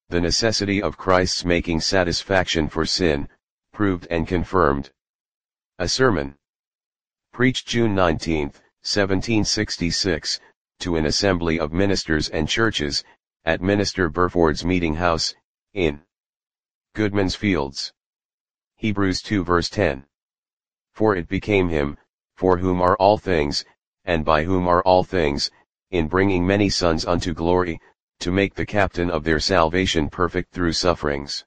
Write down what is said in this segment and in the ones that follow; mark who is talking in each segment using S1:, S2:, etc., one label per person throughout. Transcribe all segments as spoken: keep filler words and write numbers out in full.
S1: The necessity of Christ's making satisfaction for sin, proved and confirmed. A sermon preached June nineteenth, seventeen sixty-six, to an assembly of ministers and churches, at Minister Burford's meeting house, in Goodman's Fields. Hebrews two verse ten. For it became him, for whom are all things, and by whom are all things, in bringing many sons unto glory, to make the captain of their salvation perfect through sufferings.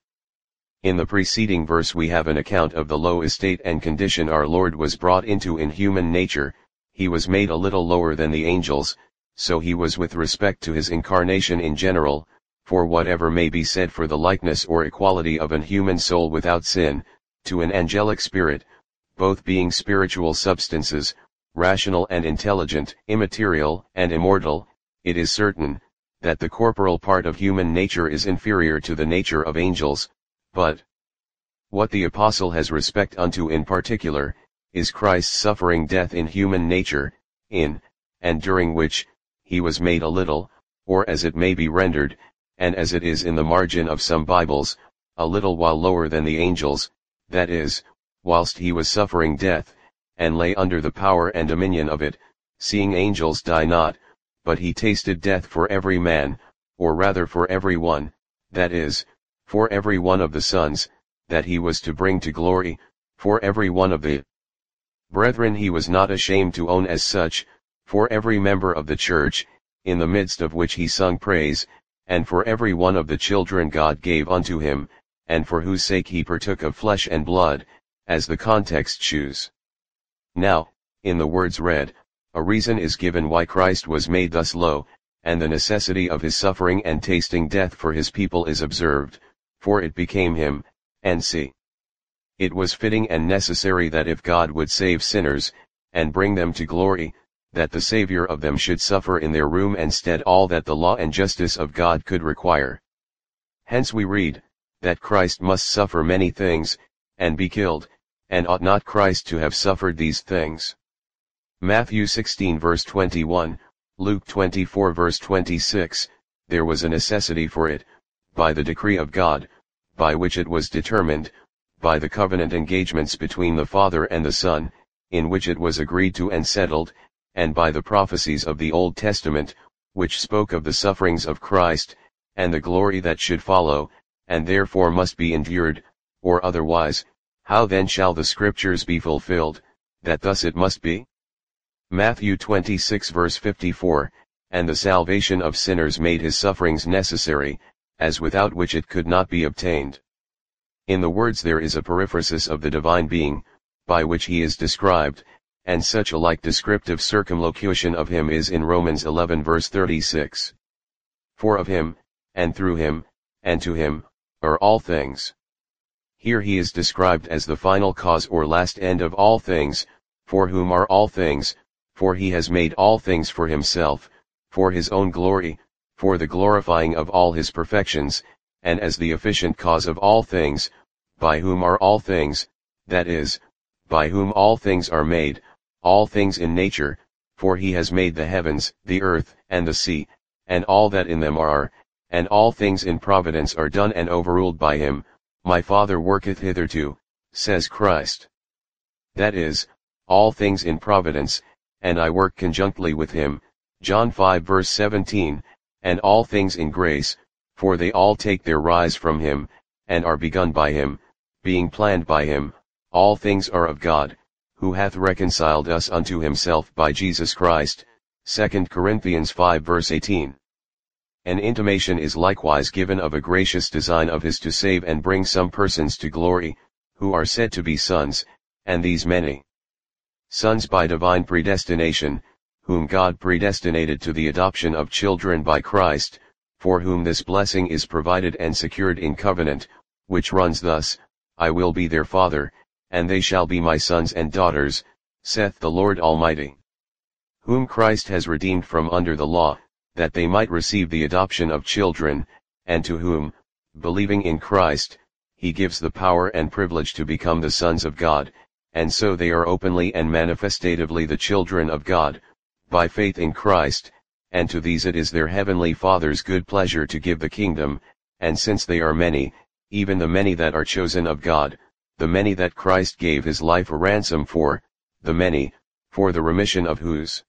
S1: In the preceding verse we have an account of the low estate and condition our Lord was brought into in human nature. He was made a little lower than the angels, so he was with respect to his incarnation in general, for whatever may be said for the likeness or equality of an human soul without sin, to an angelic spirit, both being spiritual substances, rational and intelligent, immaterial and immortal, it is certain, that the corporal part of human nature is inferior to the nature of angels, but what the apostle has respect unto in particular, is Christ's suffering death in human nature, in, and during which, he was made a little, or as it may be rendered, and as it is in the margin of some Bibles, a little while lower than the angels, that is, whilst he was suffering death, and lay under the power and dominion of it, seeing angels die not, but he tasted death for every man, or rather for every one, that is, for every one of the sons, that he was to bring to glory, for every one of the brethren he was not ashamed to own as such, for every member of the church, in the midst of which he sung praise, and for every one of the children God gave unto him, and for whose sake he partook of flesh and blood, as the context shews. Now, in the words read, a reason is given why Christ was made thus low, and the necessity of his suffering and tasting death for his people is observed, for it became him, and see. It was fitting and necessary that if God would save sinners, and bring them to glory, that the Savior of them should suffer in their room and stead all that the law and justice of God could require. Hence we read, that Christ must suffer many things, and be killed, and ought not Christ to have suffered these things? Matthew sixteen verse twenty-one, Luke twenty-four verse twenty-six, there was a necessity for it, by the decree of God, by which it was determined, by the covenant engagements between the Father and the Son, in which it was agreed to and settled, and by the prophecies of the Old Testament, which spoke of the sufferings of Christ, and the glory that should follow, and therefore must be endured, or otherwise, how then shall the Scriptures be fulfilled, that thus it must be? Matthew twenty-six verse fifty-four, and the salvation of sinners made his sufferings necessary, as without which it could not be obtained. In the words there is a periphrasis of the divine being, by which he is described, and such a like descriptive circumlocution of him is in Romans eleven verse thirty-six. For of him, and through him, and to him, are all things. Here he is described as the final cause or last end of all things, for whom are all things, for he has made all things for himself, for his own glory, for the glorifying of all his perfections, and as the efficient cause of all things, by whom are all things, that is, by whom all things are made, all things in nature, for he has made the heavens, the earth, and the sea, and all that in them are, and all things in providence are done and overruled by him. My Father worketh hitherto, says Christ. That is, all things in providence, and I work conjunctly with him, John five verse seventeen, and all things in grace, for they all take their rise from him, and are begun by him, being planned by him. All things are of God, who hath reconciled us unto himself by Jesus Christ, Second Corinthians five verse eighteen. An intimation is likewise given of a gracious design of his to save and bring some persons to glory, who are said to be sons, and these many. Sons by divine predestination, whom God predestinated to the adoption of children by Christ, for whom this blessing is provided and secured in covenant, which runs thus, I will be their father, and they shall be my sons and daughters, saith the Lord Almighty. Whom Christ has redeemed from under the law, that they might receive the adoption of children, and to whom, believing in Christ, he gives the power and privilege to become the sons of God, and so they are openly and manifestatively the children of God, by faith in Christ, and to these it is their heavenly Father's good pleasure to give the kingdom, and since they are many, even the many that are chosen of God, the many that Christ gave his life a ransom for, the many, for the remission of whose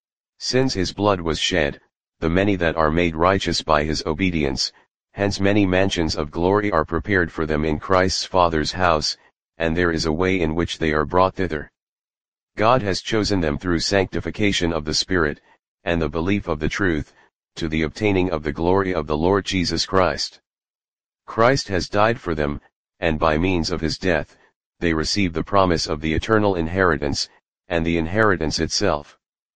S1: sins his blood was shed, the many that are made righteous by his obedience, hence many mansions of glory are prepared for them in Christ's Father's house, and there is a way in which they are brought thither. God has chosen them through sanctification of the Spirit, and the belief of the truth, to the obtaining of the glory of the Lord Jesus Christ. Christ has died for them, and by means of his death, they receive the promise of the eternal inheritance, and the inheritance itself.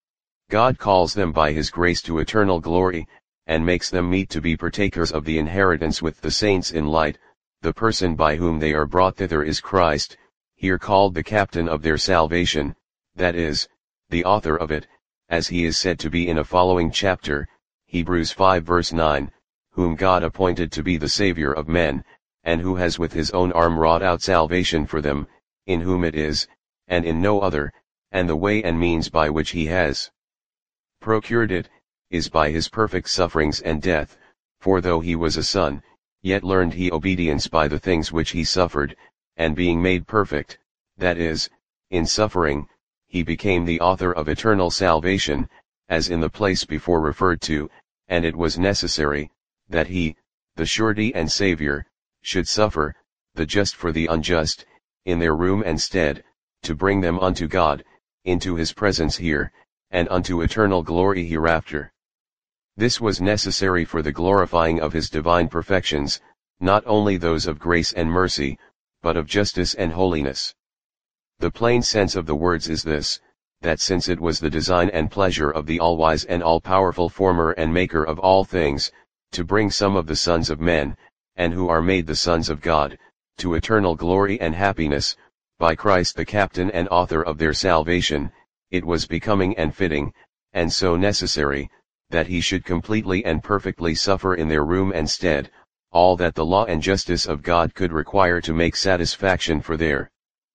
S1: God calls them by his grace to eternal glory, and makes them meet to be partakers of the inheritance with the saints in light. The person by whom they are brought thither is Christ, here called the captain of their salvation, that is, the author of it, as he is said to be in a following chapter, Hebrews five verse nine, whom God appointed to be the Savior of men, and who has with his own arm wrought out salvation for them, in whom it is, and in no other, and the way and means by which he has procured it, is by his perfect sufferings and death, for though he was a son, yet learned he obedience by the things which he suffered, and being made perfect, that is, in suffering, he became the author of eternal salvation, as in the place before referred to, and it was necessary, that he, the surety and Savior, should suffer, the just for the unjust, in their room and stead, to bring them unto God, into his presence here, and unto eternal glory hereafter. This was necessary for the glorifying of his divine perfections, not only those of grace and mercy, but of justice and holiness. The plain sense of the words is this, that since it was the design and pleasure of the all-wise and all-powerful former and maker of all things, to bring some of the sons of men, and who are made the sons of God, to eternal glory and happiness, by Christ the captain and author of their salvation, it was becoming and fitting, and so necessary, that he should completely and perfectly suffer in their room and stead, all that the law and justice of God could require to make satisfaction for their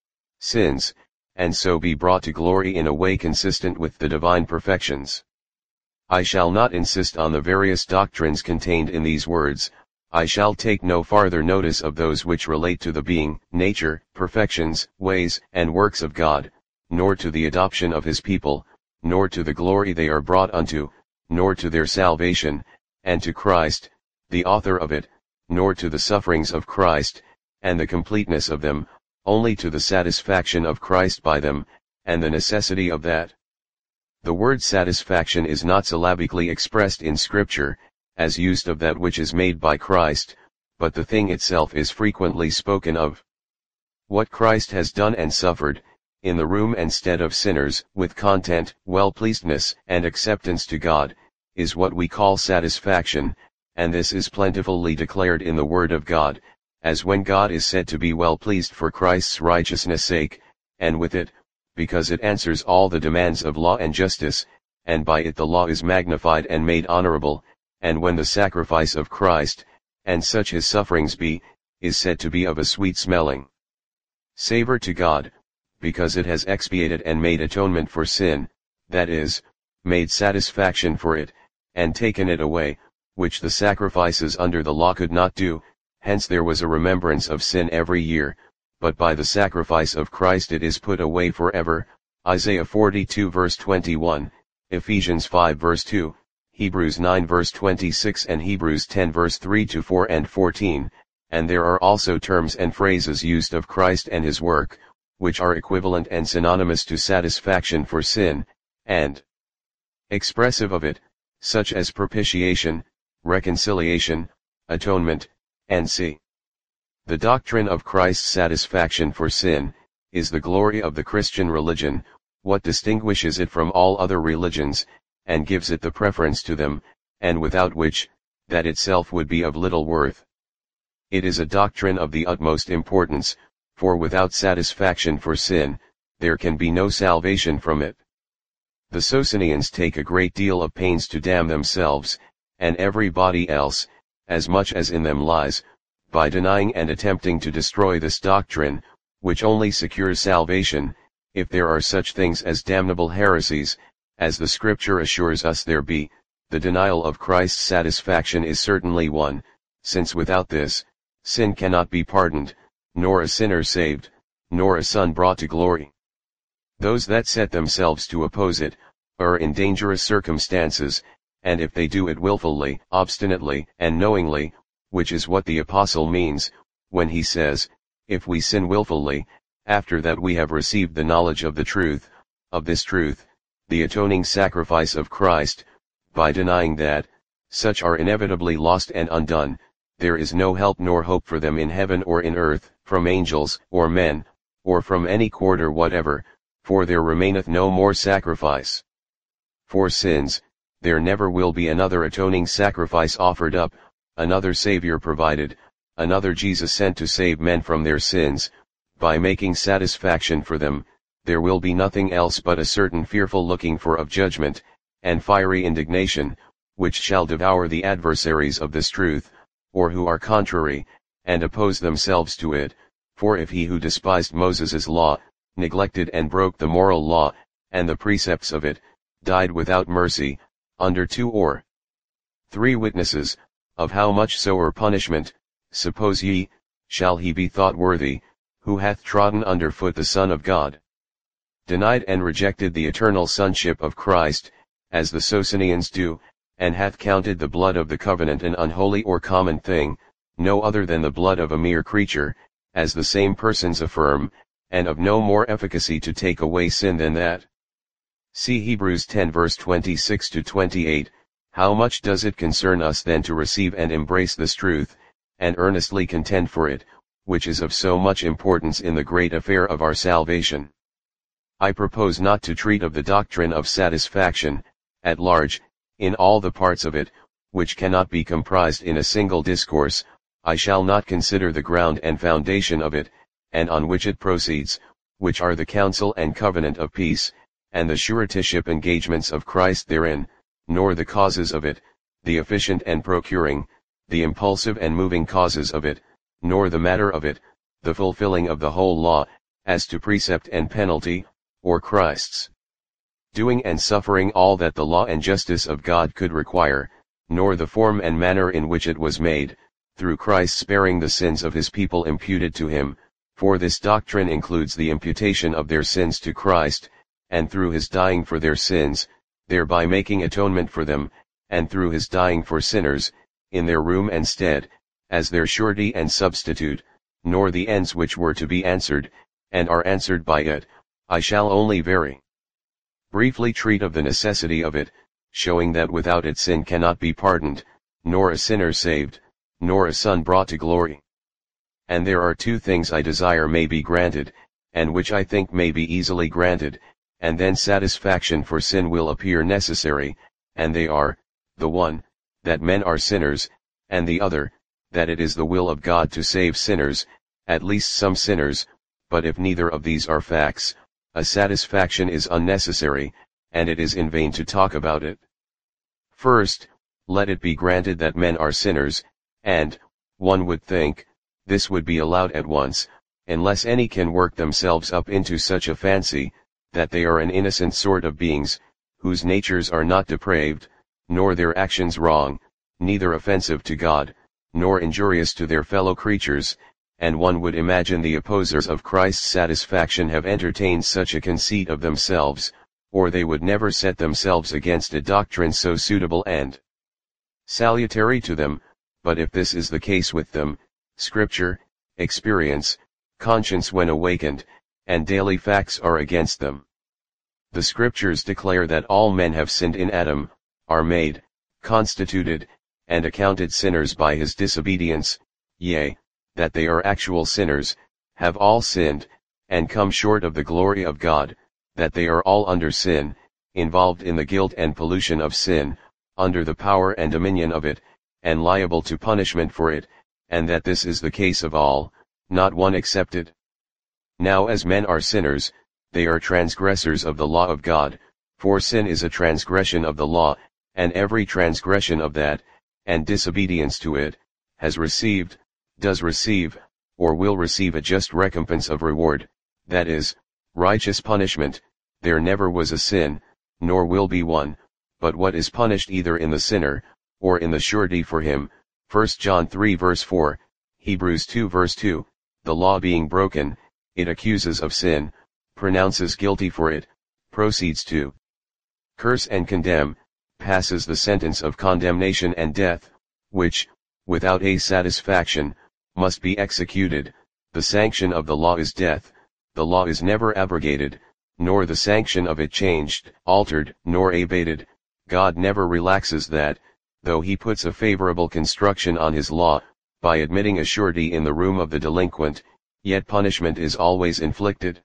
S1: sins, and so be brought to glory in a way consistent with the divine perfections. I shall not insist on the various doctrines contained in these words. I shall take no farther notice of those which relate to the being, nature, perfections, ways, and works of God, nor to the adoption of his people, nor to the glory they are brought unto, nor to their salvation, and to Christ, the author of it, nor to the sufferings of Christ, and the completeness of them, only to the satisfaction of Christ by them, and the necessity of that. The word satisfaction is not syllabically expressed in Scripture, as used of that which is made by Christ, but the thing itself is frequently spoken of. What Christ has done and suffered, in the room and stead of sinners, with content, well-pleasedness, and acceptance to God, is what we call satisfaction, and this is plentifully declared in the Word of God, as when God is said to be well pleased for Christ's righteousness' sake, and with it, because it answers all the demands of law and justice, and by it the law is magnified and made honorable, and when the sacrifice of Christ, and such his sufferings be, is said to be of a sweet-smelling savor to God, because it has expiated and made atonement for sin, that is, made satisfaction for it, and taken it away, which the sacrifices under the law could not do. Hence there was a remembrance of sin every year, but by the sacrifice of Christ it is put away forever. Isaiah forty-two verse twenty-one, Ephesians five verse two, Hebrews nine verse twenty-six and Hebrews ten verse three to four and fourteen, and there are also terms and phrases used of Christ and his work, which are equivalent and synonymous to satisfaction for sin, and expressive of it, such as propitiation, reconciliation, atonement, and see. The doctrine of Christ's satisfaction for sin, is the glory of the Christian religion, what distinguishes it from all other religions, and gives it the preference to them, and without which, that itself would be of little worth. It is a doctrine of the utmost importance, for without satisfaction for sin, there can be no salvation from it. The Socinians take a great deal of pains to damn themselves, and everybody else, as much as in them lies, by denying and attempting to destroy this doctrine, which only secures salvation, if there are such things as damnable heresies, as the Scripture assures us there be. The denial of Christ's satisfaction is certainly one, since without this, sin cannot be pardoned, nor a sinner saved, nor a son brought to glory. Those that set themselves to oppose it, are in dangerous circumstances, and if they do it willfully, obstinately, and knowingly, which is what the apostle means, when he says, if we sin willfully, after that we have received the knowledge of the truth, of this truth, the atoning sacrifice of Christ, by denying that, such are inevitably lost and undone, there is no help nor hope for them in heaven or in earth, from angels, or men, or from any quarter whatever, for there remaineth no more sacrifice for sins, there never will be another atoning sacrifice offered up, another Savior provided, another Jesus sent to save men from their sins, by making satisfaction for them, there will be nothing else but a certain fearful looking for of judgment, and fiery indignation, which shall devour the adversaries of this truth, or who are contrary, and oppose themselves to it, for if he who despised Moses' law, neglected and broke the moral law, and the precepts of it, died without mercy, under two or three witnesses, of how much sorer punishment, suppose ye, shall he be thought worthy, who hath trodden under foot the Son of God, denied and rejected the eternal sonship of Christ, as the Socinians do, and hath counted the blood of the covenant an unholy or common thing, no other than the blood of a mere creature, as the same persons affirm, and of no more efficacy to take away sin than that. See Hebrews ten verse twenty-six to twenty-eight, how much does it concern us then to receive and embrace this truth, and earnestly contend for it, which is of so much importance in the great affair of our salvation. I propose not to treat of the doctrine of satisfaction, at large, in all the parts of it, which cannot be comprised in a single discourse. I shall not consider the ground and foundation of it, and on which it proceeds, which are the counsel and covenant of peace, and the suretyship engagements of Christ therein, nor the causes of it, the efficient and procuring, the impulsive and moving causes of it, nor the matter of it, the fulfilling of the whole law, as to precept and penalty, or Christ's doing and suffering all that the law and justice of God could require, nor the form and manner in which it was made, through Christ sparing the sins of his people imputed to him, for this doctrine includes the imputation of their sins to Christ, and through his dying for their sins, thereby making atonement for them, and through his dying for sinners, in their room and stead, as their surety and substitute, nor the ends which were to be answered, and are answered by it. I shall only very briefly treat of the necessity of it, showing that without it sin cannot be pardoned, nor a sinner saved, nor a son brought to glory. And there are two things I desire may be granted, and which I think may be easily granted, and then satisfaction for sin will appear necessary, and they are, the one, that men are sinners, and the other, that it is the will of God to save sinners, at least some sinners, but if neither of these are facts, a satisfaction is unnecessary, and it is in vain to talk about it. First, let it be granted that men are sinners, and, one would think, this would be allowed at once, unless any can work themselves up into such a fancy, that they are an innocent sort of beings, whose natures are not depraved, nor their actions wrong, neither offensive to God, nor injurious to their fellow creatures, and one would imagine the opposers of Christ's satisfaction have entertained such a conceit of themselves, or they would never set themselves against a doctrine so suitable and salutary to them. But if this is the case with them, Scripture, experience, conscience when awakened, and daily facts are against them. The Scriptures declare that all men have sinned in Adam, are made, constituted, and accounted sinners by his disobedience, yea, that they are actual sinners, have all sinned, and come short of the glory of God, that they are all under sin, involved in the guilt and pollution of sin, under the power and dominion of it, and liable to punishment for it, and that this is the case of all, not one excepted. Now as men are sinners, they are transgressors of the law of God, for sin is a transgression of the law, and every transgression of that, and disobedience to it, has received, does receive, or will receive a just recompense of reward, that is, righteous punishment. There never was a sin, nor will be one, but what is punished either in the sinner, or in the surety for him, First John three verse four, Hebrews two verse two, the law being broken, it accuses of sin, pronounces guilty for it, proceeds to curse and condemn, passes the sentence of condemnation and death, which, without a satisfaction, must be executed. The sanction of the law is death. The law is never abrogated, nor the sanction of it changed, altered, nor abated. God never relaxes that, though he puts a favorable construction on his law, by admitting a surety in the room of the delinquent, yet punishment is always inflicted.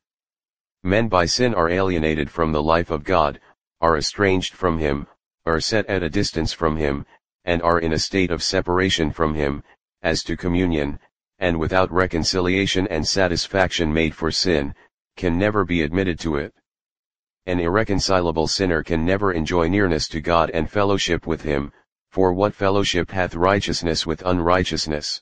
S1: Men by sin are alienated from the life of God, are estranged from him, are set at a distance from him, and are in a state of separation from him, as to communion, and without reconciliation and satisfaction made for sin, can never be admitted to it. An irreconcilable sinner can never enjoy nearness to God and fellowship with him, for what fellowship hath righteousness with unrighteousness?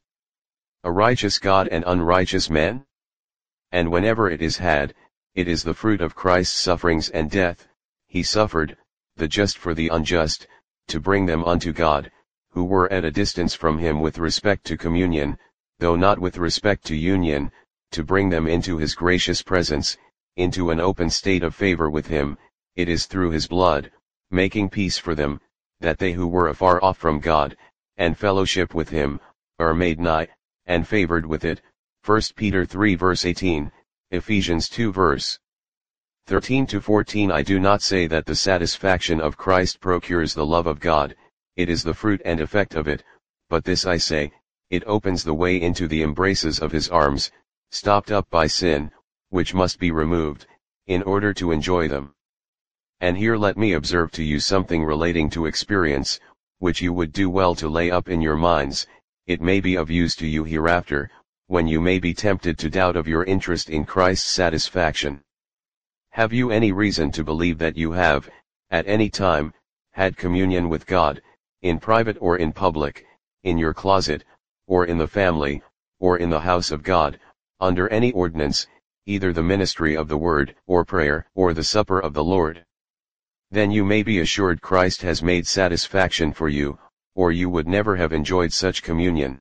S1: A righteous God and unrighteous men? And whenever it is had, it is the fruit of Christ's sufferings and death. He suffered, the just for the unjust, to bring them unto God, who were at a distance from him with respect to communion, though not with respect to union, to bring them into his gracious presence, into an open state of favor with him. It is through his blood, making peace for them, that they who were afar off from God, and fellowship with him, are made nigh, and favored with it. First Peter three verse eighteen, Ephesians two verse thirteen to fourteen. I do not say that the satisfaction of Christ procures the love of God, it is the fruit and effect of it, but this I say, it opens the way into the embraces of his arms, stopped up by sin, which must be removed, in order to enjoy them. And here let me observe to you something relating to experience, which you would do well to lay up in your minds. It may be of use to you hereafter, when you may be tempted to doubt of your interest in Christ's satisfaction. Have you any reason to believe that you have, at any time, had communion with God, in private or in public, in your closet, or in the family, or in the house of God, under any ordinance, either the ministry of the word, or prayer, or the supper of the Lord? Then you may be assured Christ has made satisfaction for you, or you would never have enjoyed such communion.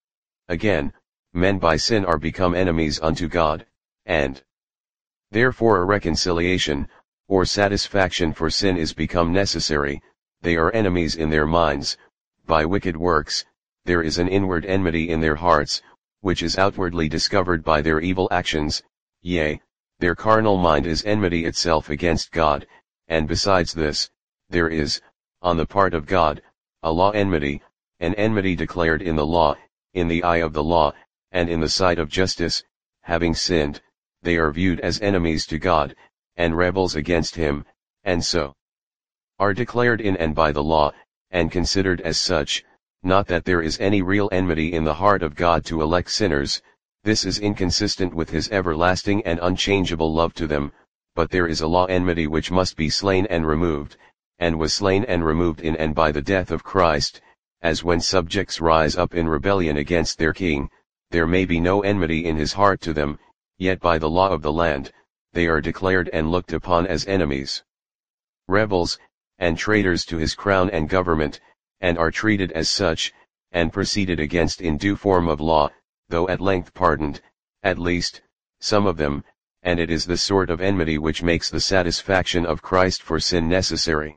S1: Again, men by sin are become enemies unto God, and therefore a reconciliation, or satisfaction for sin is become necessary. They are enemies in their minds, by wicked works. There is an inward enmity in their hearts, which is outwardly discovered by their evil actions, yea, their carnal mind is enmity itself against God, and besides this, there is, on the part of God, a law enmity, an enmity declared in the law, in the eye of the law, and in the sight of justice. Having sinned, they are viewed as enemies to God, and rebels against him, and so are declared in and by the law, and considered as such. Not that there is any real enmity in the heart of God to elect sinners, this is inconsistent with his everlasting and unchangeable love to them, but there is a law enmity which must be slain and removed, and was slain and removed in and by the death of Christ, as when subjects rise up in rebellion against their king, there may be no enmity in his heart to them, yet by the law of the land, they are declared and looked upon as enemies, rebels, and traitors to his crown and government, and are treated as such, and proceeded against in due form of law, though at length pardoned, at least, some of them, and it is this sort of enmity which makes the satisfaction of Christ for sin necessary.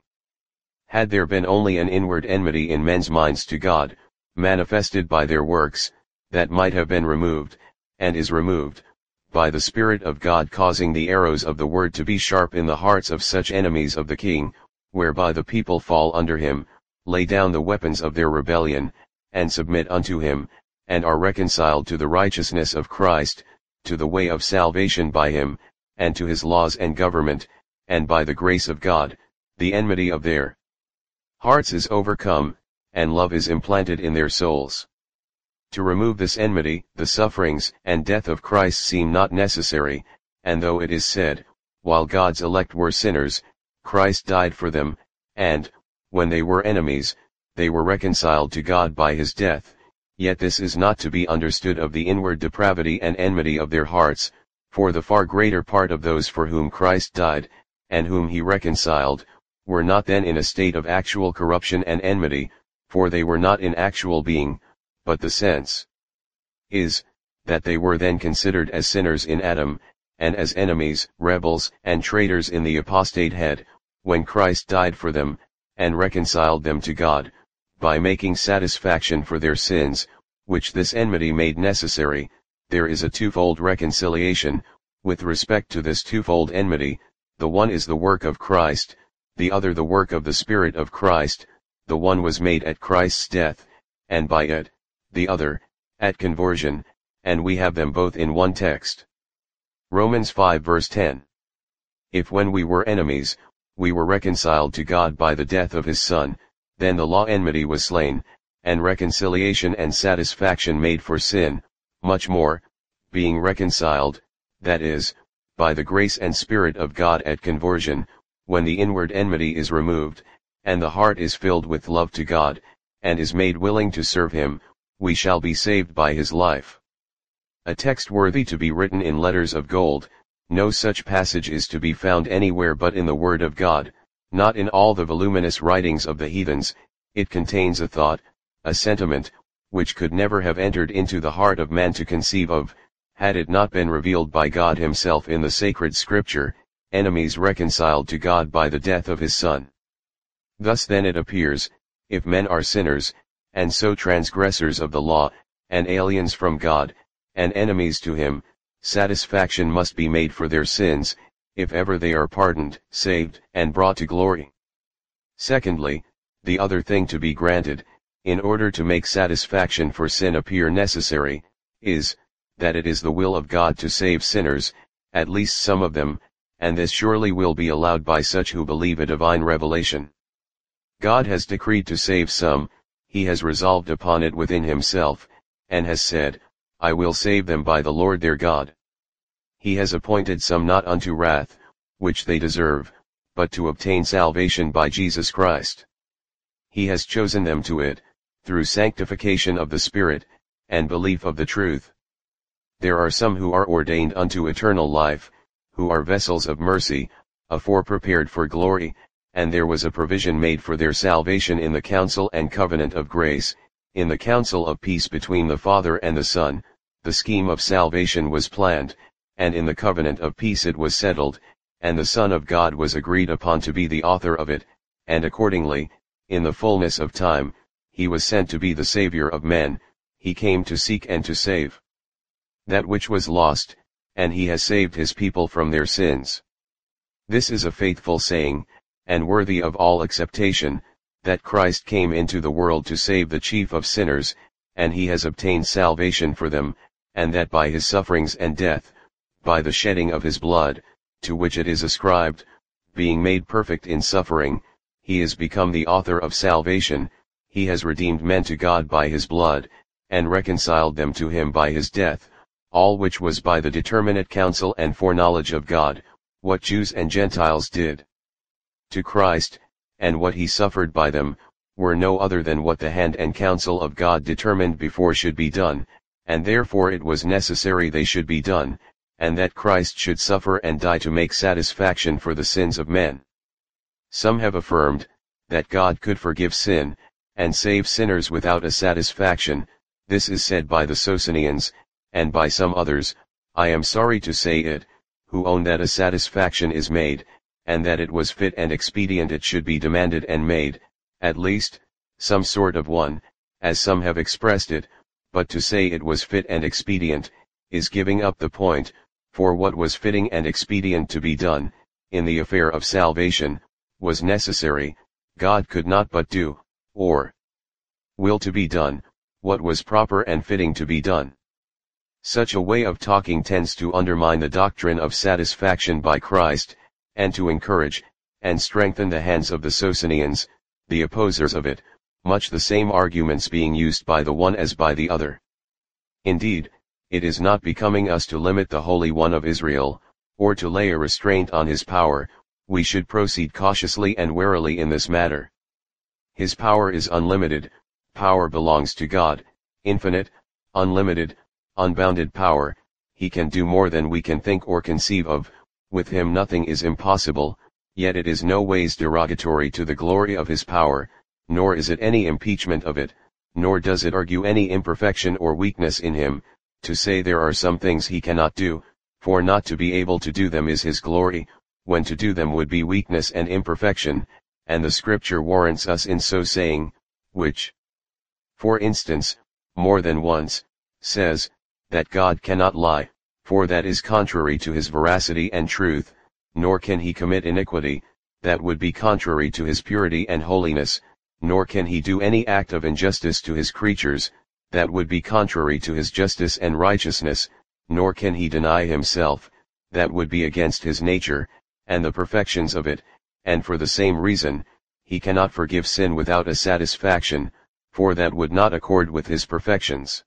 S1: Had there been only an inward enmity in men's minds to God, manifested by their works, that might have been removed, and is removed, by the Spirit of God causing the arrows of the word to be sharp in the hearts of such enemies of the king, whereby the people fall under him, lay down the weapons of their rebellion, and submit unto him, and are reconciled to the righteousness of Christ, to the way of salvation by him, and to his laws and government, and by the grace of God, the enmity of their hearts is overcome, and love is implanted in their souls. To remove this enmity, the sufferings and death of Christ seem not necessary, and though it is said, while God's elect were sinners, Christ died for them, and, when they were enemies, they were reconciled to God by his death, yet this is not to be understood of the inward depravity and enmity of their hearts, for the far greater part of those for whom Christ died, and whom he reconciled, were not then in a state of actual corruption and enmity, for they were not in actual being, but the sense is, that they were then considered as sinners in Adam, and as enemies, rebels, and traitors in the apostate head, when Christ died for them, and reconciled them to God, by making satisfaction for their sins, which this enmity made necessary. There is a twofold reconciliation. With respect to this twofold enmity, the one is the work of Christ, the other the work of the Spirit of Christ. The one was made at Christ's death, and by it, the other, at conversion, and we have them both in one text. Romans five verse ten. If when we were enemies, we were reconciled to God by the death of his Son, then the law enmity was slain, and reconciliation and satisfaction made for sin, much more, being reconciled, that is, by the grace and Spirit of God at conversion, when the inward enmity is removed, and the heart is filled with love to God, and is made willing to serve him, we shall be saved by his life. A text worthy to be written in letters of gold. No such passage is to be found anywhere but in the Word of God, not in all the voluminous writings of the heathens. It contains a thought, a sentiment, which could never have entered into the heart of man to conceive of, had it not been revealed by God himself in the sacred Scripture, enemies reconciled to God by the death of his Son. Thus then it appears, if men are sinners, and so transgressors of the law, and aliens from God, and enemies to him, satisfaction must be made for their sins, if ever they are pardoned, saved, and brought to glory. Secondly, the other thing to be granted, in order to make satisfaction for sin appear necessary, is, that it is the will of God to save sinners, at least some of them, and this surely will be allowed by such who believe a divine revelation. God has decreed to save some, he has resolved upon it within himself, and has said, I will save them by the Lord their God. He has appointed some not unto wrath, which they deserve, but to obtain salvation by Jesus Christ. He has chosen them to it, through sanctification of the Spirit, and belief of the truth. There are some who are ordained unto eternal life, who are vessels of mercy, afore prepared for glory, and there was a provision made for their salvation in the counsel and covenant of grace, in the counsel of peace between the Father and the Son. The scheme of salvation was planned, and in the covenant of peace it was settled, and the Son of God was agreed upon to be the author of it, and accordingly, in the fullness of time, he was sent to be the Savior of men. He came to seek and to save that which was lost, and he has saved his people from their sins. This is a faithful saying, and worthy of all acceptation, that Christ came into the world to save the chief of sinners, and he has obtained salvation for them, and that by his sufferings and death, by the shedding of his blood, to which it is ascribed, being made perfect in suffering, he is become the author of salvation. He has redeemed men to God by his blood, and reconciled them to him by his death, all which was by the determinate counsel and foreknowledge of God, what Jews and Gentiles did to Christ, and what he suffered by them, were no other than what the hand and counsel of God determined before should be done, and therefore it was necessary they should be done, and that Christ should suffer and die to make satisfaction for the sins of men. Some have affirmed, that God could forgive sin, and save sinners without a satisfaction. This is said by the Socinians, and by some others, I am sorry to say it, who own that a satisfaction is made, and that it was fit and expedient it should be demanded and made, at least, some sort of one, as some have expressed it, but to say it was fit and expedient, is giving up the point, for what was fitting and expedient to be done, in the affair of salvation, was necessary. God could not but do, or will to be done, what was proper and fitting to be done. Such a way of talking tends to undermine the doctrine of satisfaction by Christ, and to encourage, and strengthen the hands of the Socinians, the opposers of it, much the same arguments being used by the one as by the other. Indeed, it is not becoming us to limit the Holy One of Israel, or to lay a restraint on his power. We should proceed cautiously and warily in this matter. His power is unlimited. Power belongs to God, infinite, unlimited, unbounded power. He can do more than we can think or conceive of. With him nothing is impossible, yet it is no ways derogatory to the glory of his power, nor is it any impeachment of it. nor does it argue any imperfection or weakness in him, to say there are some things he cannot do, for not to be able to do them is his glory, when to do them would be weakness and imperfection, and the scripture warrants us in so saying, which, for instance, more than once, says, that God cannot lie, for that is contrary to his veracity and truth, nor can he commit iniquity, that would be contrary to his purity and holiness, nor can he do any act of injustice to his creatures, that would be contrary to his justice and righteousness, nor can he deny himself, that would be against his nature, and the perfections of it, and for the same reason, he cannot forgive sin without a satisfaction, for that would not accord with his perfections.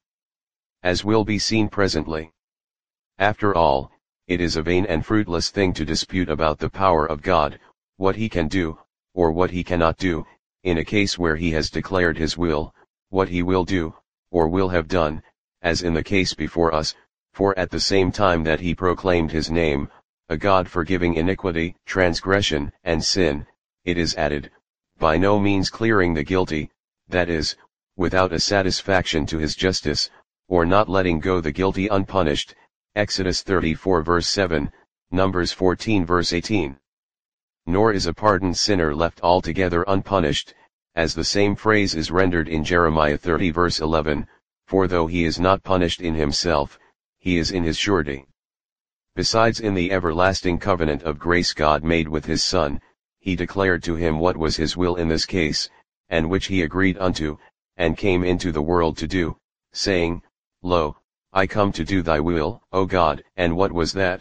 S1: As will be seen presently. After all, it is a vain and fruitless thing to dispute about the power of God, what he can do, or what he cannot do, in a case where he has declared his will, what he will do, or will have done, as in the case before us, for at the same time that he proclaimed his name, a God forgiving iniquity, transgression, and sin, it is added, by no means clearing the guilty, that is, without a satisfaction to his justice, or not letting go the guilty unpunished, Exodus thirty-four verse seven, Numbers fourteen verse eighteen. Nor is a pardoned sinner left altogether unpunished, as the same phrase is rendered in Jeremiah thirty verse eleven, for though he is not punished in himself, he is in his surety. Besides, in the everlasting covenant of grace God made with his Son, he declared to him what was his will in this case, and which he agreed unto, and came into the world to do, saying, Lo, I come to do thy will, O God. And what was that?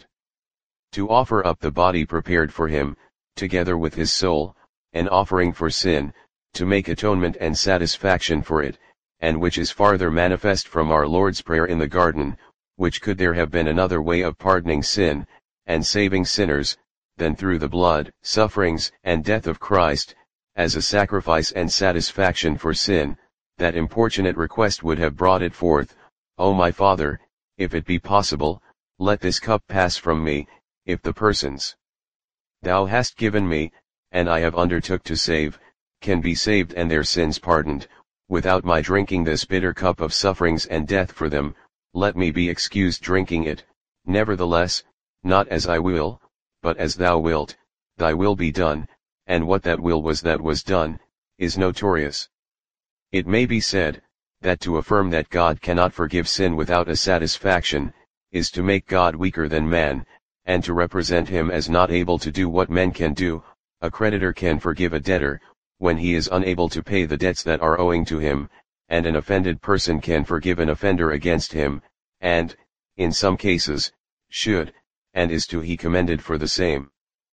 S1: To offer up the body prepared for him, together with his soul, an offering for sin, to make atonement and satisfaction for it, and which is farther manifest from our Lord's prayer in the garden, which could there have been another way of pardoning sin, and saving sinners, than through the blood, sufferings, and death of Christ, as a sacrifice and satisfaction for sin, that importunate request would have brought it forth, O my Father, if it be possible, let this cup pass from me, if the persons thou hast given me, and I have undertook to save, can be saved and their sins pardoned, without my drinking this bitter cup of sufferings and death for them, let me be excused drinking it. Nevertheless, not as I will, but as thou wilt, thy will be done, and what that will was that was done, is notorious. It may be said, that to affirm that God cannot forgive sin without a satisfaction, is to make God weaker than man, and to represent him as not able to do what men can do. A creditor can forgive a debtor, when he is unable to pay the debts that are owing to him, and an offended person can forgive an offender against him, and, in some cases, should, and is to he commended for the same.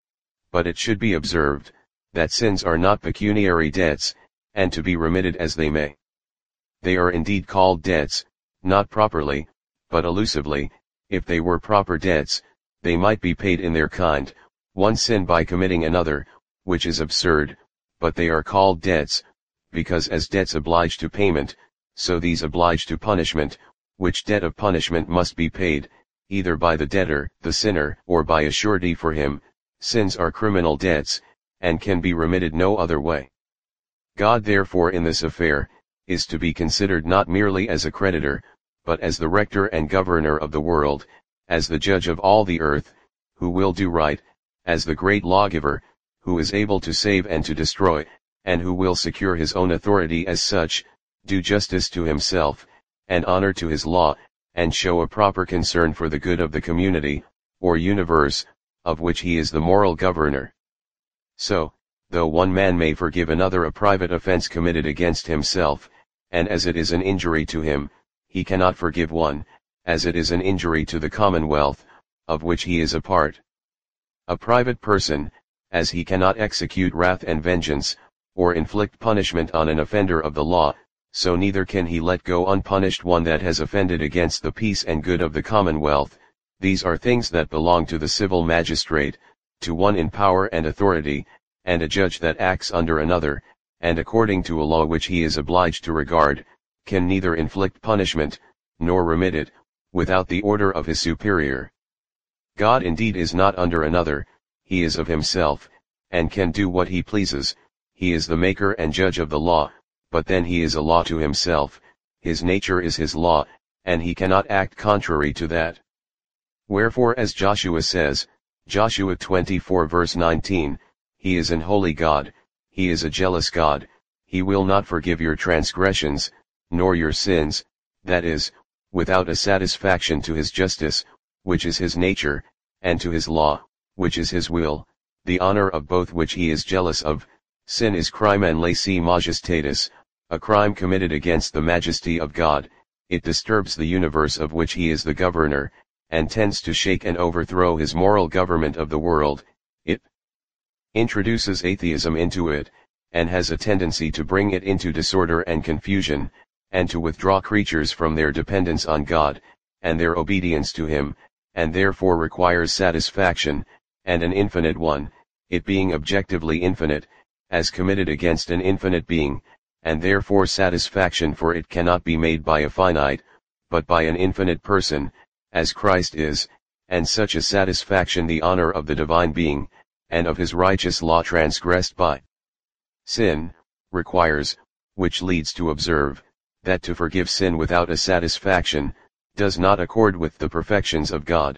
S1: But it should be observed, that sins are not pecuniary debts, and to be remitted as they may. They are indeed called debts, not properly, but allusively. If they were proper debts, they might be paid in their kind, one sin by committing another, which is absurd, but they are called debts, because as debts oblige to payment, so these oblige to punishment, which debt of punishment must be paid, either by the debtor, the sinner, or by a surety for him. Sins are criminal debts, and can be remitted no other way. God therefore in this affair, is to be considered not merely as a creditor, but as the rector and governor of the world, as the judge of all the earth, who will do right, as the great lawgiver, who is able to save and to destroy, and who will secure his own authority as such, do justice to himself, and honor to his law, and show a proper concern for the good of the community, or universe, of which he is the moral governor. So, though one man may forgive another a private offense committed against himself, and as it is an injury to him, he cannot forgive one, as it is an injury to the commonwealth, of which he is a part. A private person, as he cannot execute wrath and vengeance, or inflict punishment on an offender of the law, so neither can he let go unpunished one that has offended against the peace and good of the commonwealth. These are things that belong to the civil magistrate, to one in power and authority, and a judge that acts under another, and according to a law which he is obliged to regard, can neither inflict punishment, nor remit it, without the order of his superior. God indeed is not under another, he is of himself, and can do what he pleases. He is the maker and judge of the law, but then he is a law to himself, his nature is his law, and he cannot act contrary to that. Wherefore as Joshua says, Joshua twenty-four verse nineteen, he is an holy God, he is a jealous God, he will not forgive your transgressions, nor your sins, that is, without a satisfaction to his justice, which is his nature, and to his law, which is his will, the honor of both which he is jealous of. Sin is crime and laesae majestatis, a crime committed against the majesty of God, it disturbs the universe of which he is the governor, and tends to shake and overthrow his moral government of the world, it introduces atheism into it, and has a tendency to bring it into disorder and confusion, and to withdraw creatures from their dependence on God, and their obedience to him, and therefore requires satisfaction, and an infinite one, it being objectively infinite, as committed against an infinite being, and therefore satisfaction for it cannot be made by a finite, but by an infinite person, as Christ is, and such a satisfaction the honor of the divine being, and of his righteous law transgressed by sin, requires, which leads to observe, that to forgive sin without a satisfaction, does not accord with the perfections of God.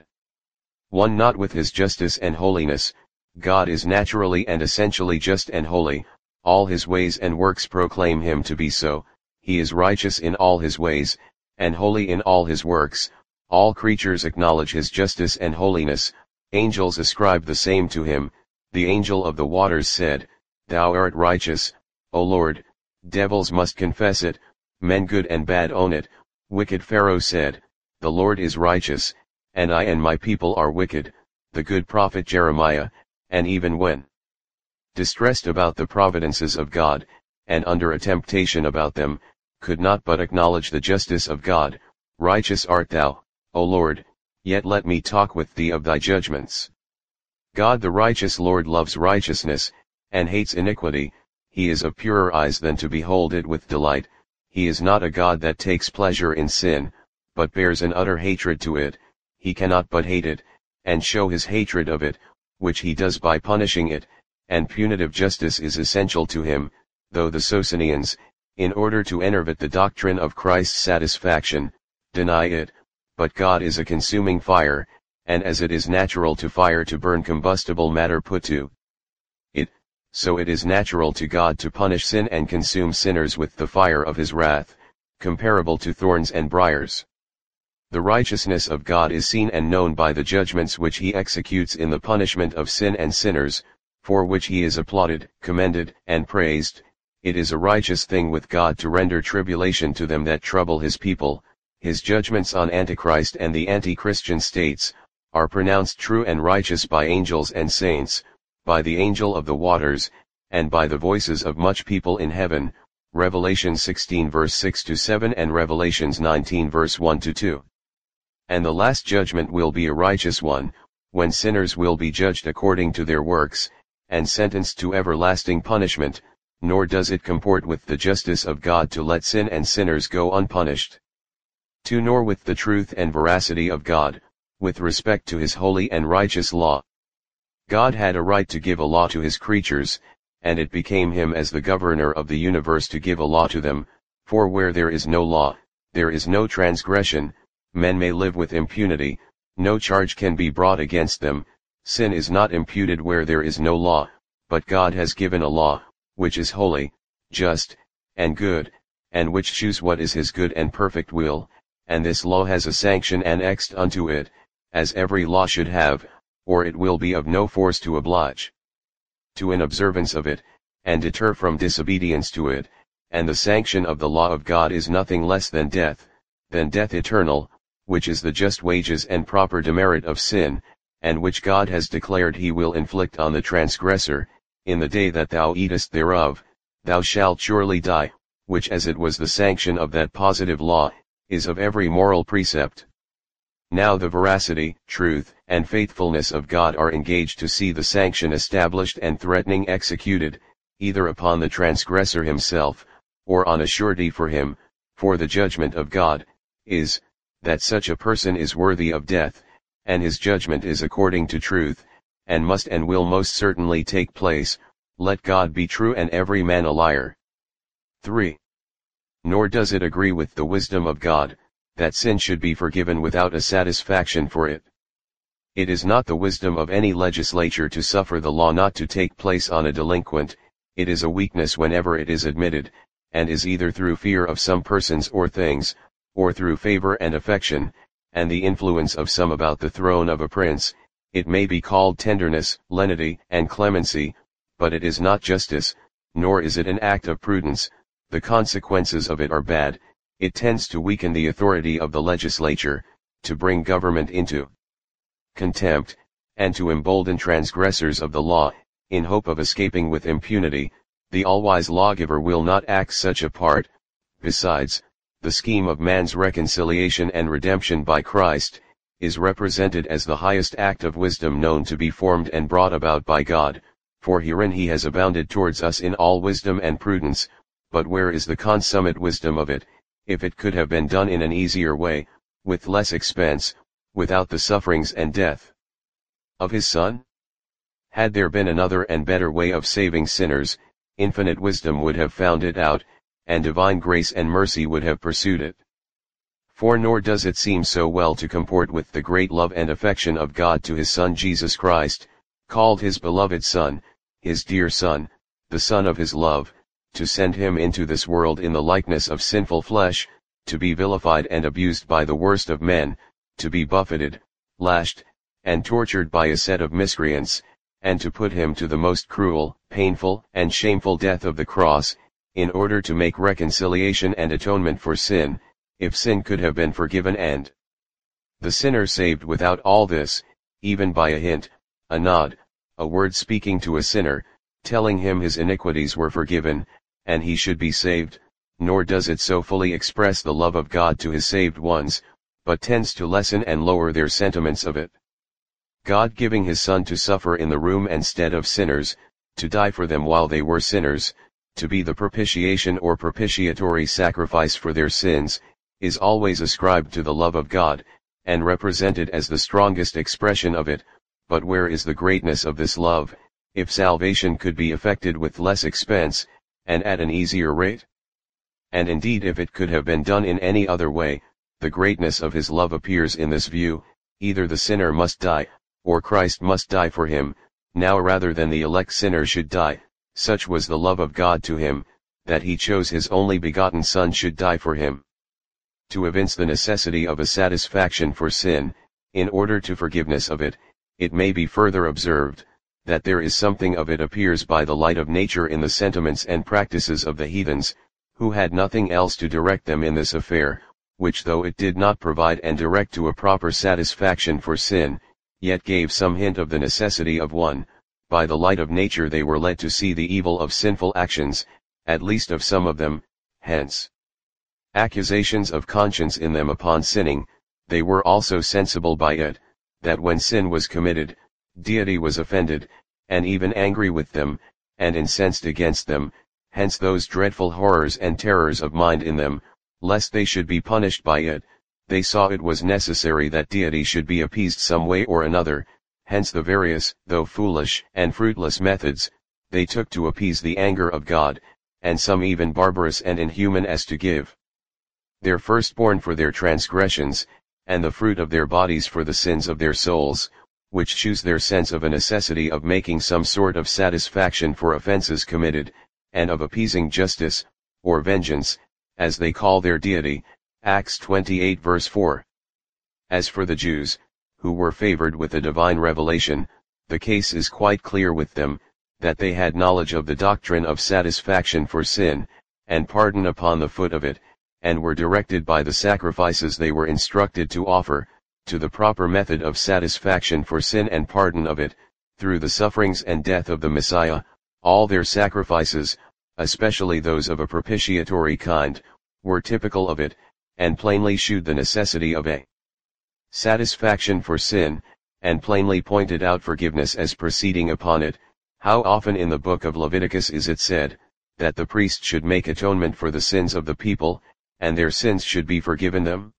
S1: One not with his justice and holiness. God is naturally and essentially just and holy, all his ways and works proclaim him to be so, he is righteous in all his ways, and holy in all his works, all creatures acknowledge his justice and holiness, angels ascribe the same to him, the angel of the waters said, Thou art righteous, O Lord, devils must confess it, men good and bad own it, wicked Pharaoh said, The Lord is righteous, and I and my people are wicked, the good prophet Jeremiah, and even when distressed about the providences of God, and under a temptation about them, could not but acknowledge the justice of God. Righteous art thou, O Lord, yet let me talk with thee of thy judgments. God the righteous Lord loves righteousness, and hates iniquity, he is of purer eyes than to behold it with delight, he is not a God that takes pleasure in sin, but bears an utter hatred to it, he cannot but hate it, and show his hatred of it, which he does by punishing it, and punitive justice is essential to him, though the Socinians, in order to enervate the doctrine of Christ's satisfaction, deny it, but God is a consuming fire, and as it is natural to fire to burn combustible matter put to it, so it is natural to God to punish sin and consume sinners with the fire of his wrath, comparable to thorns and briars. The righteousness of God is seen and known by the judgments which he executes in the punishment of sin and sinners, for which he is applauded, commended, and praised. It is a righteous thing with God to render tribulation to them that trouble his people. His judgments on Antichrist and the anti-Christian states, are pronounced true and righteous by angels and saints, by the angel of the waters, and by the voices of much people in heaven. Revelation sixteen verse six to seven and Revelations nineteen verse one to two. And the last judgment will be a righteous one, when sinners will be judged according to their works, and sentenced to everlasting punishment, nor does it comport with the justice of God to let sin and sinners go unpunished. two Nor with the truth and veracity of God, with respect to his holy and righteous law. God had a right to give a law to his creatures, and it became him as the governor of the universe to give a law to them, for where there is no law, there is no transgression, men may live with impunity, no charge can be brought against them, sin is not imputed where there is no law, but God has given a law, which is holy, just, and good, and which shews what is his good and perfect will, and this law has a sanction annexed unto it, as every law should have, or it will be of no force to oblige to an observance of it, and deter from disobedience to it, and the sanction of the law of God is nothing less than death, than death eternal, which is the just wages and proper demerit of sin, and which God has declared he will inflict on the transgressor. In the day that thou eatest thereof, thou shalt surely die, which as it was the sanction of that positive law, is of every moral precept. Now the veracity, truth, and faithfulness of God are engaged to see the sanction established and threatening executed, either upon the transgressor himself, or on a surety for him, for the judgment of God, is, that such a person is worthy of death, and his judgment is according to truth, and must and will most certainly take place. Let God be true and every man a liar. three Nor does it agree with the wisdom of God, that sin should be forgiven without a satisfaction for it. It is not the wisdom of any legislature to suffer the law not to take place on a delinquent. It is a weakness whenever it is admitted, and is either through fear of some persons or things, or through favor and affection, and the influence of some about the throne of a prince. It may be called tenderness, lenity, and clemency, but it is not justice, nor is it an act of prudence. The consequences of it are bad. It tends to weaken the authority of the legislature, to bring government into contempt, and to embolden transgressors of the law, in hope of escaping with impunity. The all-wise lawgiver will not act such a part. Besides, the scheme of man's reconciliation and redemption by Christ, is represented as the highest act of wisdom known to be formed and brought about by God, for herein he has abounded towards us in all wisdom and prudence. But where is the consummate wisdom of it, if it could have been done in an easier way, with less expense, without the sufferings and death of his Son? Had there been another and better way of saving sinners, infinite wisdom would have found it out, and divine grace and mercy would have pursued it. For nor does it seem so well to comport with the great love and affection of God to his Son Jesus Christ, called his beloved Son, his dear Son, the Son of his love, to send him into this world in the likeness of sinful flesh, to be vilified and abused by the worst of men, to be buffeted, lashed, and tortured by a set of miscreants, and to put him to the most cruel, painful, and shameful death of the cross, in order to make reconciliation and atonement for sin, if sin could have been forgiven and the sinner saved without all this, even by a hint, a nod, a word speaking to a sinner, telling him his iniquities were forgiven, and he should be saved. Nor does it so fully express the love of God to his saved ones, but tends to lessen and lower their sentiments of it. God giving his Son to suffer in the room and stead of sinners, to die for them while they were sinners, to be the propitiation or propitiatory sacrifice for their sins, is always ascribed to the love of God, and represented as the strongest expression of it. But where is the greatness of this love, if salvation could be effected with less expense, and at an easier rate? And indeed if it could have been done in any other way, the greatness of his love appears in this view: either the sinner must die, or Christ must die for him. Now rather than the elect sinner should die, such was the love of God to him, that he chose his only begotten Son should die for him. To evince the necessity of a satisfaction for sin, in order to forgiveness of it, it may be further observed, that there is something of it appears by the light of nature in the sentiments and practices of the heathens, who had nothing else to direct them in this affair, which though it did not provide and direct to a proper satisfaction for sin, yet gave some hint of the necessity of one. By the light of nature they were led to see the evil of sinful actions, at least of some of them. Hence accusations of conscience in them upon sinning. They were also sensible by it, that when sin was committed, Deity was offended, and even angry with them, and incensed against them. Hence those dreadful horrors and terrors of mind in them, lest they should be punished by it. They saw it was necessary that Deity should be appeased some way or another. Hence the various, though foolish and fruitless methods, they took to appease the anger of God, and some even barbarous and inhuman as to give their firstborn for their transgressions, and the fruit of their bodies for the sins of their souls, which choose their sense of a necessity of making some sort of satisfaction for offenses committed, and of appeasing justice, or vengeance, as they call their deity. Acts twenty-eight verse four. As for the Jews, who were favored with the divine revelation, the case is quite clear with them, that they had knowledge of the doctrine of satisfaction for sin, and pardon upon the foot of it, and were directed by the sacrifices they were instructed to offer, to the proper method of satisfaction for sin and pardon of it, through the sufferings and death of the Messiah. All their sacrifices, especially those of a propitiatory kind, were typical of it, and plainly shewed the necessity of a satisfaction for sin, and plainly pointed out forgiveness as proceeding upon it. How often in the book of Leviticus is it said, that the priest should make atonement for the sins of the people, and their sins should be forgiven them?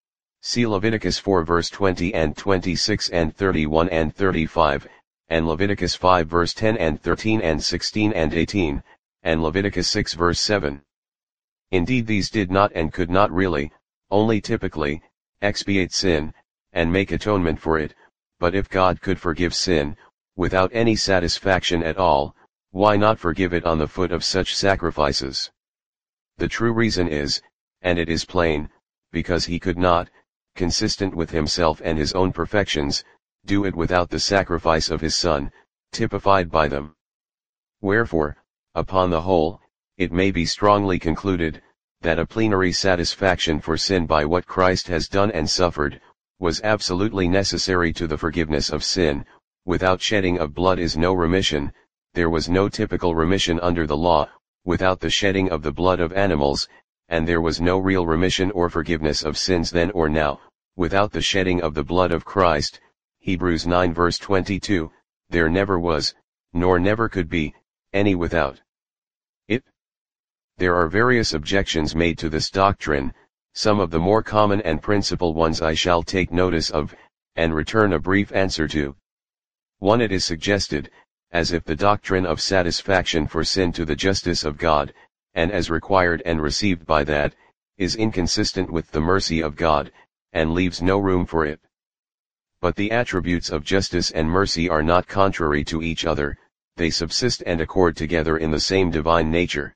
S1: See Leviticus four verse twenty and twenty-six and thirty-one and thirty-five, and Leviticus five verse ten and thirteen and sixteen and eighteen, and Leviticus six verse seven. Indeed, these did not and could not really, only typically, expiate sin, and make atonement for it, but if God could forgive sin, without any satisfaction at all, why not forgive it on the foot of such sacrifices? The true reason is, and it is plain, because he could not, consistent with himself and his own perfections, do it without the sacrifice of his Son, typified by them. Wherefore, upon the whole, it may be strongly concluded, that a plenary satisfaction for sin by what Christ has done and suffered, was absolutely necessary to the forgiveness of sin. Without shedding of blood is no remission. There was no typical remission under the law, without the shedding of the blood of animals, and there was no real remission or forgiveness of sins then or now, without the shedding of the blood of Christ. Hebrews nine verse twenty-two, there never was, nor never could be, any without it. There are various objections made to this doctrine. Some of the more common and principal ones I shall take notice of, and return a brief answer to. one It is suggested, as if the doctrine of satisfaction for sin to the justice of God, and as required and received by that, is inconsistent with the mercy of God, and leaves no room for it. But the attributes of justice and mercy are not contrary to each other, they subsist and accord together in the same divine nature.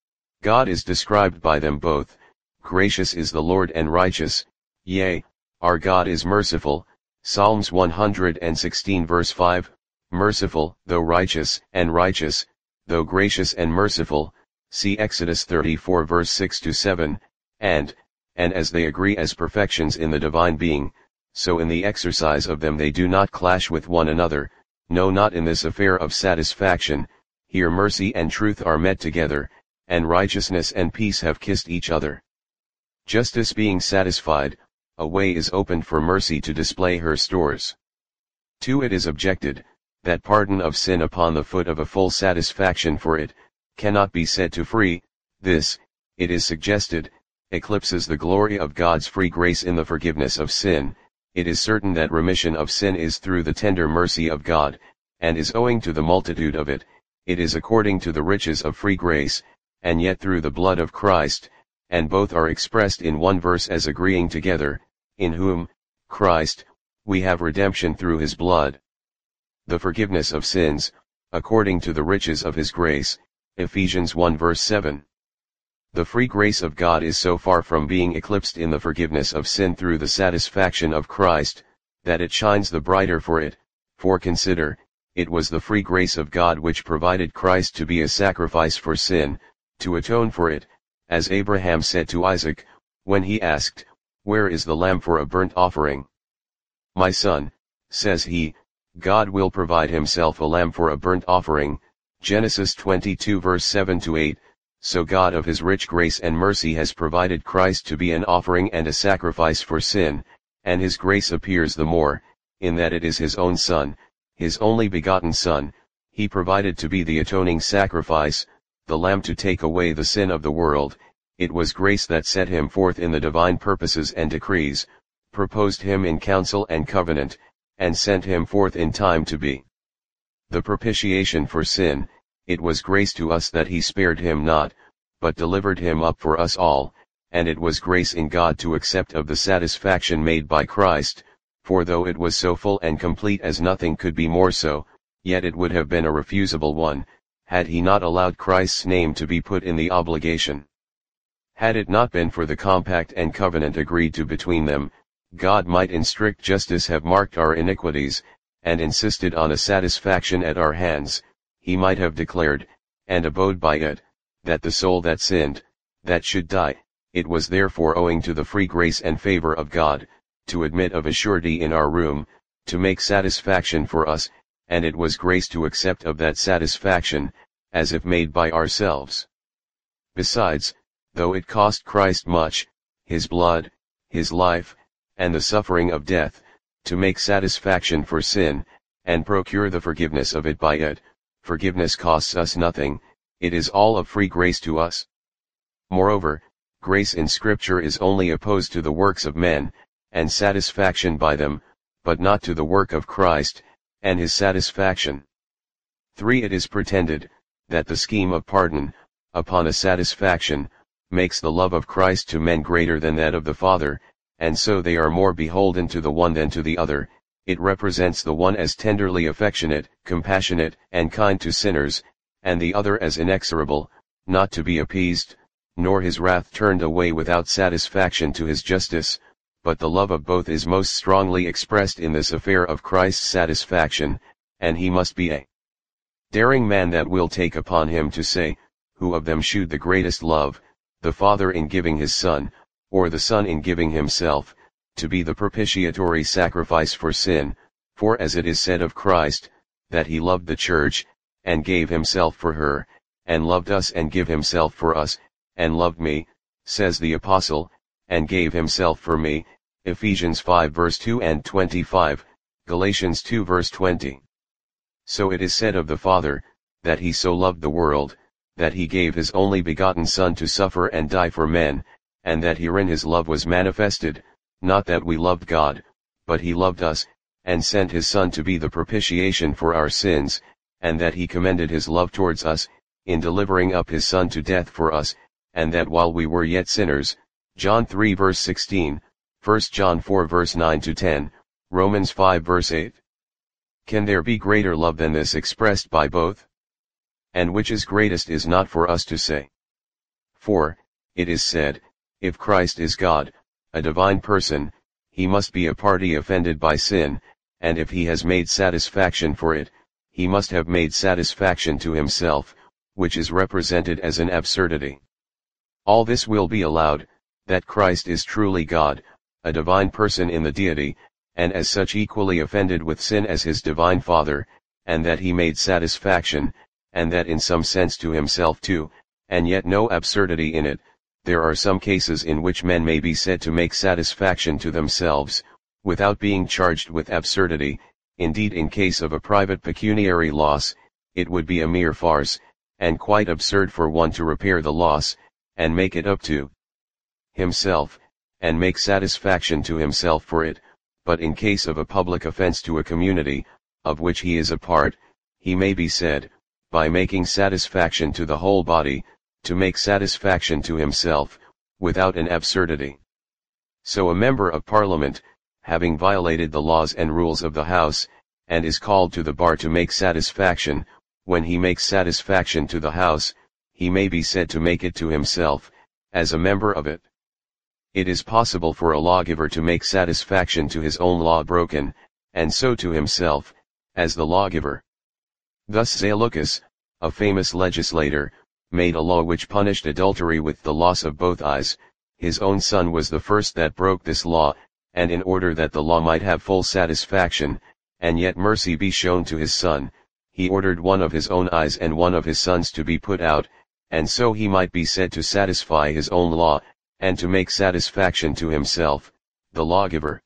S1: God is described by them both. Gracious is the Lord and righteous, yea, our God is merciful, Psalms one hundred sixteen verse five, merciful, though righteous, and righteous, though gracious and merciful, see Exodus thirty-four verse six to seven, and, and as they agree as perfections in the divine being, so in the exercise of them they do not clash with one another, no, not in this affair of satisfaction. Here mercy and truth are met together, and righteousness and peace have kissed each other. Justice being satisfied, a way is opened for mercy to display her stores. two It is objected, that pardon of sin upon the foot of a full satisfaction for it, cannot be said to free. This, it is suggested, eclipses the glory of God's free grace in the forgiveness of sin. It is certain that remission of sin is through the tender mercy of God, and is owing to the multitude of it. It is according to the riches of free grace, and yet through the blood of Christ, and both are expressed in one verse as agreeing together, in whom, Christ, we have redemption through his blood. The forgiveness of sins, according to the riches of his grace, Ephesians one verse seven. The free grace of God is so far from being eclipsed in the forgiveness of sin through the satisfaction of Christ, that it shines the brighter for it. For consider, it was the free grace of God which provided Christ to be a sacrifice for sin, to atone for it, as Abraham said to Isaac, when he asked, "Where is the lamb for a burnt offering?" "My son," says he, "God will provide himself a lamb for a burnt offering." Genesis twenty-two verse seven to eight. So God of his rich grace and mercy has provided Christ to be an offering and a sacrifice for sin, and his grace appears the more, in that it is his own Son, his only begotten Son, he provided to be the atoning sacrifice, the Lamb to take away the sin of the world. It was grace that set him forth in the divine purposes and decrees, proposed him in council and covenant, and sent him forth in time to be the propitiation for sin. It was grace to us that he spared him not, but delivered him up for us all, and it was grace in God to accept of the satisfaction made by Christ, for though it was so full and complete as nothing could be more so, yet it would have been a refusable one, had he not allowed Christ's name to be put in the obligation. Had it not been for the compact and covenant agreed to between them, God might in strict justice have marked our iniquities, and insisted on a satisfaction at our hands. He might have declared, and abode by it, that the soul that sinned, that should die. It was therefore owing to the free grace and favor of God, to admit of a surety in our room, to make satisfaction for us, and it was grace to accept of that satisfaction, as if made by ourselves. Besides, though it cost Christ much, his blood, his life, and the suffering of death, to make satisfaction for sin, and procure the forgiveness of it by it, forgiveness costs us nothing, it is all of free grace to us. Moreover, grace in Scripture is only opposed to the works of men, and satisfaction by them, but not to the work of Christ, and his satisfaction. three It is pretended, that the scheme of pardon, upon a satisfaction, makes the love of Christ to men greater than that of the Father, and so they are more beholden to the one than to the other. It represents the one as tenderly affectionate, compassionate, and kind to sinners, and the other as inexorable, not to be appeased, nor his wrath turned away without satisfaction to his justice, but the love of both is most strongly expressed in this affair of Christ's satisfaction, and he must be a daring man that will take upon him to say, who of them shewed the greatest love, the Father in giving his Son, or the Son in giving himself, to be the propitiatory sacrifice for sin, for as it is said of Christ, that he loved the church, and gave himself for her, and loved us and give himself for us, and loved me, says the Apostle, and gave himself for me, Ephesians five verse two and twenty-five, Galatians two verse twenty. So it is said of the Father, that he so loved the world, that he gave his only begotten Son to suffer and die for men, and that herein his love was manifested, not that we loved God, but he loved us, and sent his Son to be the propitiation for our sins, and that he commended his love towards us, in delivering up his Son to death for us, and that while we were yet sinners, John three verse sixteen, First John four verse nine to ten, Romans five verse eight. Can there be greater love than this expressed by both? And which is greatest is not for us to say. For, it is said, if Christ is God, a divine person, he must be a party offended by sin, and if he has made satisfaction for it, he must have made satisfaction to himself, which is represented as an absurdity. All this will be allowed, that Christ is truly God, a divine person in the deity, and as such equally offended with sin as his divine Father, and that he made satisfaction, and that in some sense to himself too, and yet no absurdity in it. There are some cases in which men may be said to make satisfaction to themselves, without being charged with absurdity. Indeed, in case of a private pecuniary loss, it would be a mere farce, and quite absurd for one to repair the loss, and make it up to himself, and make satisfaction to himself for it. But in case of a public offense to a community, of which he is a part, he may be said, by making satisfaction to the whole body, to make satisfaction to himself, without an absurdity. So a member of Parliament, having violated the laws and rules of the House, and is called to the bar to make satisfaction, when he makes satisfaction to the House, he may be said to make it to himself, as a member of it. It is possible for a lawgiver to make satisfaction to his own law broken, and so to himself, as the lawgiver. Thus Zaleucus, a famous legislator, made a law which punished adultery with the loss of both eyes. His own son was the first that broke this law, and in order that the law might have full satisfaction, and yet mercy be shown to his son, he ordered one of his own eyes and one of his sons to be put out, and so he might be said to satisfy his own law, and to make satisfaction to himself, the lawgiver.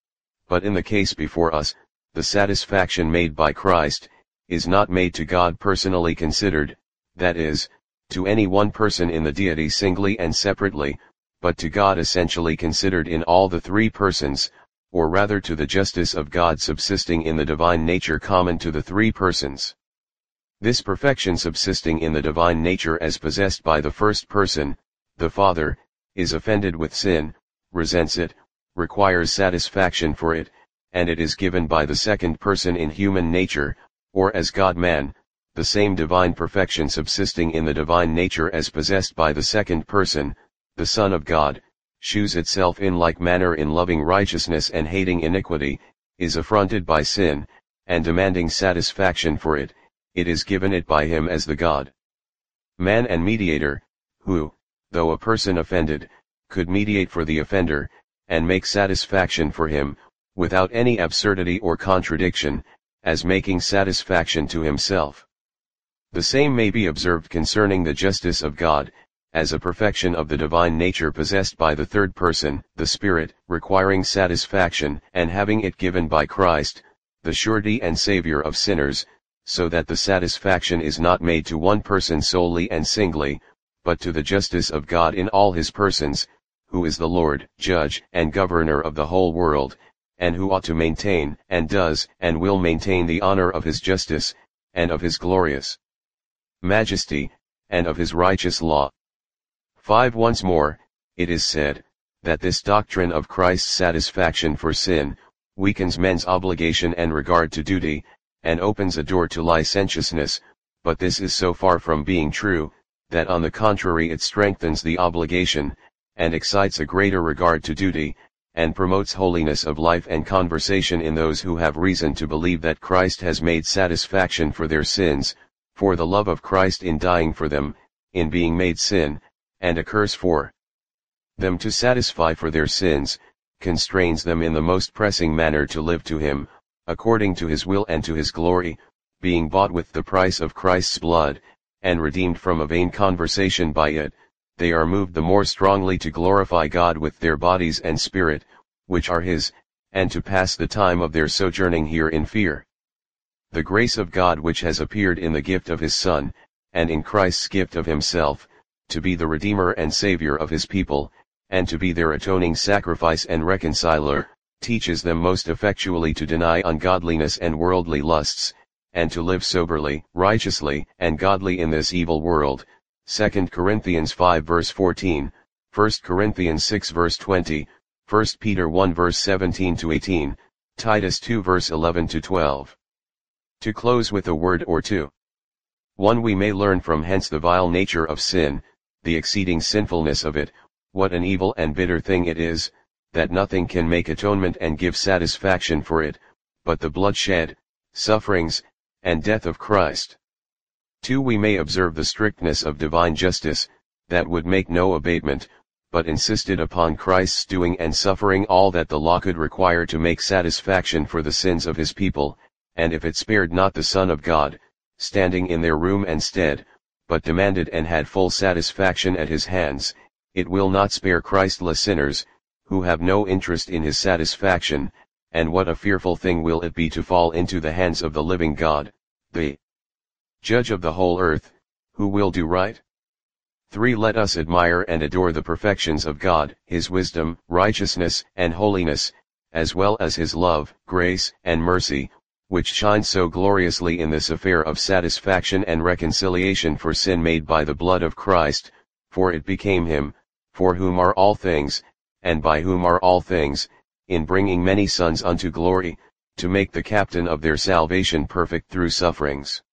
S1: But in the case before us, the satisfaction made by Christ, is not made to God personally considered, that is, to any one person in the deity singly and separately, but to God essentially considered in all the three persons, or rather to the justice of God subsisting in the divine nature common to the three persons. This perfection subsisting in the divine nature as possessed by the first person, the Father, is offended with sin, resents it, requires satisfaction for it, and it is given by the second person in human nature, or as God-man. The same divine perfection subsisting in the divine nature as possessed by the second person, the Son of God, shews itself in like manner in loving righteousness and hating iniquity, is affronted by sin, and demanding satisfaction for it, it is given it by him as the God, man and mediator, who, though a person offended, could mediate for the offender, and make satisfaction for him, without any absurdity or contradiction, as making satisfaction to himself. The same may be observed concerning the justice of God, as a perfection of the divine nature possessed by the third person, the Spirit, requiring satisfaction and having it given by Christ, the surety and Savior of sinners, so that the satisfaction is not made to one person solely and singly, but to the justice of God in all his persons, who is the Lord, Judge, and Governor of the whole world, and who ought to maintain, and does, and will maintain the honor of his justice, and of his glorious majesty, and of his righteous law. five Once more, it is said, that this doctrine of Christ's satisfaction for sin, weakens men's obligation and regard to duty, and opens a door to licentiousness, but this is so far from being true, that on the contrary it strengthens the obligation, and excites a greater regard to duty, and promotes holiness of life and conversation in those who have reason to believe that Christ has made satisfaction for their sins, for the love of Christ in dying for them, in being made sin, and a curse for them to satisfy for their sins, constrains them in the most pressing manner to live to him, according to his will and to his glory, being bought with the price of Christ's blood, and redeemed from a vain conversation by it. They are moved the more strongly to glorify God with their bodies and spirit, which are his, and to pass the time of their sojourning here in fear. The grace of God which has appeared in the gift of his Son, and in Christ's gift of himself, to be the Redeemer and Savior of his people, and to be their atoning sacrifice and reconciler, teaches them most effectually to deny ungodliness and worldly lusts, and to live soberly, righteously, and godly in this evil world. Second Corinthians five verse fourteen, First Corinthians six verse twenty, First Peter one verse seventeen to eighteen, Titus two verse eleven to twelve. To close with a word or two. one We may learn from hence the vile nature of sin, the exceeding sinfulness of it, what an evil and bitter thing it is, that nothing can make atonement and give satisfaction for it, but the bloodshed, sufferings, and death of Christ. two We may observe the strictness of divine justice, that would make no abatement, but insisted upon Christ's doing and suffering all that the law could require to make satisfaction for the sins of his people, and if it spared not the Son of God, standing in their room and stead, but demanded and had full satisfaction at his hands, it will not spare Christless sinners, who have no interest in his satisfaction, and what a fearful thing will it be to fall into the hands of the living God, the Judge of the whole earth, who will do right? three Let us admire and adore the perfections of God, his wisdom, righteousness, and holiness, as well as his love, grace, and mercy, which shine so gloriously in this affair of satisfaction and reconciliation for sin made by the blood of Christ, for it became him, for whom are all things, and by whom are all things, in bringing many sons unto glory, to make the captain of their salvation perfect through sufferings.